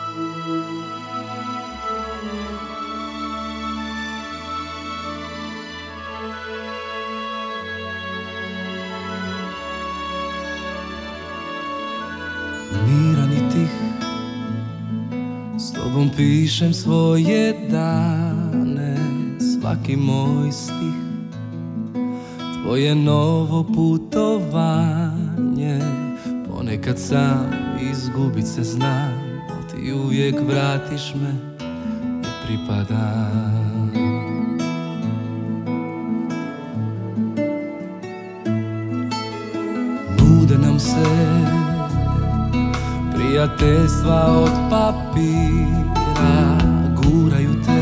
Miran i tih, s tobom pišem svoje dane. Svaki moj stih, tvoje novo putovanje. Ponekad sam izgubit se znam, al ti uvijek vratiš me gdje pripadam. Nude nam se prijateljstva od papira, guraju te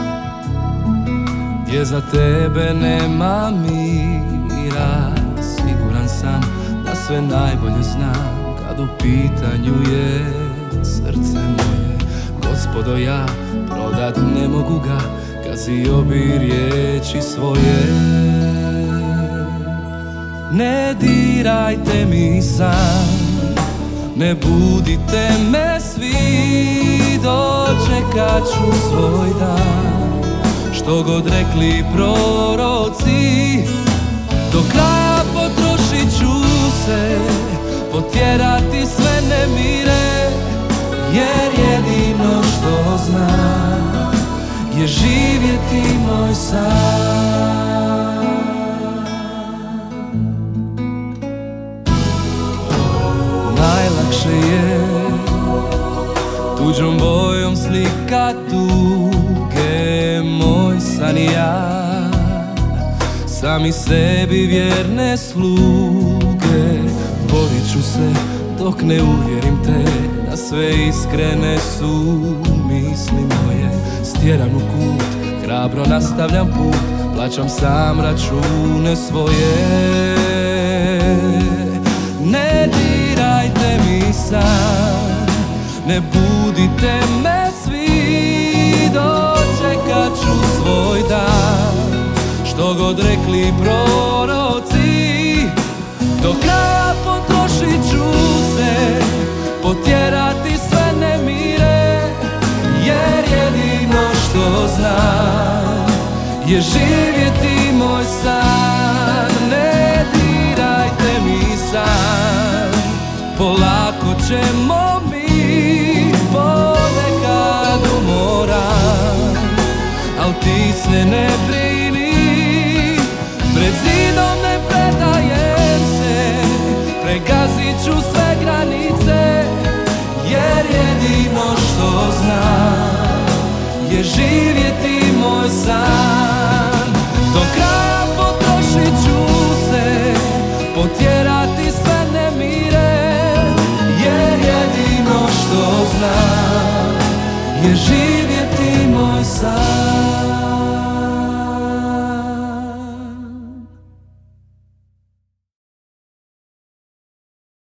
gdje za tebe nema mira. Siguran sam da sve najbolje znam kad u pitanju je srce moje. Gospodo, ja prodat ne mogu ga, kazio bi riječi svoje. Ne dirajte mi san, ne budite me svi, dočekat ću svoj dan. Što god rekli proroci, do kraja potrošit ću se, potjerati sve nemire. Jer jedino što znam je živjeti moj san. Najlakše je tuđom bojom slikat tuge. Moj san i ja, sami sebi vjerne sluge. Borit ću se dok ne uvjerim te da sve iskrene su misli moje. Stjeran u kut, hrabro nastavljam put, plaćam sam račune svoje. Ne dirajte mi san, ne budite me svi, dočekat ću svoj dan. Što god rekli proroci, do kraja potrošit ću se, potjerati sve nemire. Jer jedino što znam je živjeti moj san. Ne dirajte mi san, polako ćemo mi, ponekad umoran, al ti se ne brini. Pred zidom ne predajem se, pregazit ću sve granice. Jer jedino što znam je živjeti moj san. Do kraja potrošit ću se, potjerati sve nemire. Jer jedino što znam je živjeti moj san.